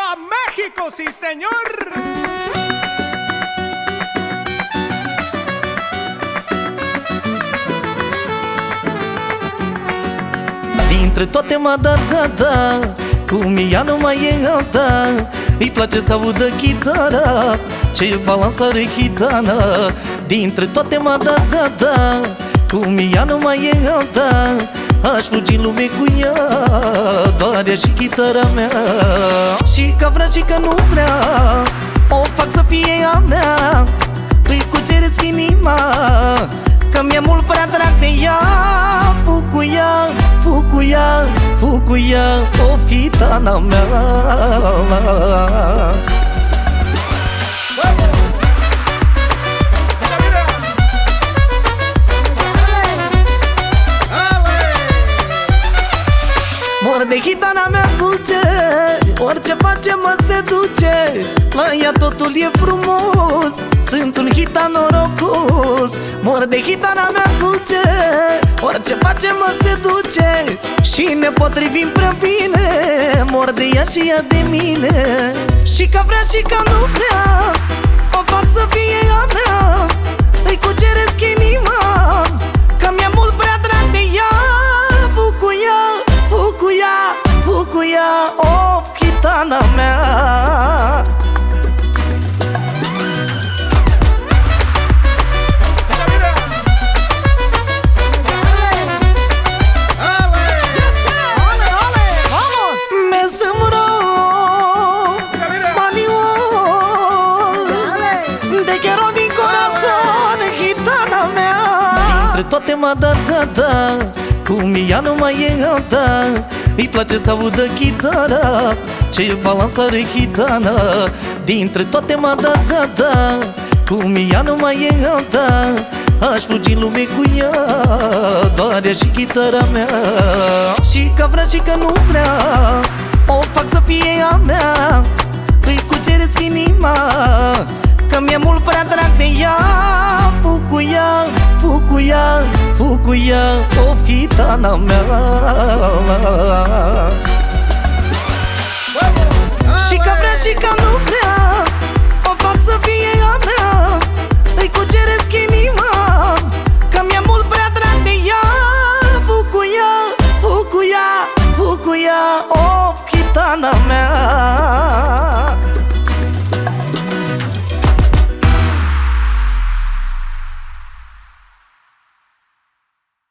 México, sí señor. Dintre toate m-a dat gata, cum ea nu mai e alta. Îi place să audă chitara, ce balansare hitana. Dintre toate m-a dat gata, cum ea nu mai e alta. Aș fugi în lume cu ea, doar ea și chitara mea. Și că vrea și că nu vrea, o fac să fie a mea. Îi cuceresc inima, că mi-e mult prea drag de ea. Fug cu ea, fug cu ea, fug cu ea, o gitana mea. Mor de gitana mea dulce, orice face mă seduce. La ea totul e frumos, sunt un gitan norocos. Mor de gitana mea dulce, orice face mă seduce. Și ne potrivim prea bine, mor de ea și ea de mine. Și că vrea și că nu vrea, o fac să fie a mea. Îi cuceresc inima, că mi-e mult prea drag de ea. Fug cu ea, fug cu ea, fug cu ea, o gitana mea. Toate m-a dat gata, cum ea nu mai e alta. Îi place să audă chitara, ce balansare hitana. Dintre toate m-a dat gata, cum ea nu mai e alta. Aș fugi în lume cu ea, doar ea și chitara mea. Și că vrea și că nu vrea, o fac să fie a mea. Îi cuceresc inima, că mi-e mult prea drag de ea. Fug cu ea, fug cu ea, fug cu ea, o gitana mea. Și că vrea și că nu vrea, o fac să fie a mea. Îi cuceresc inima,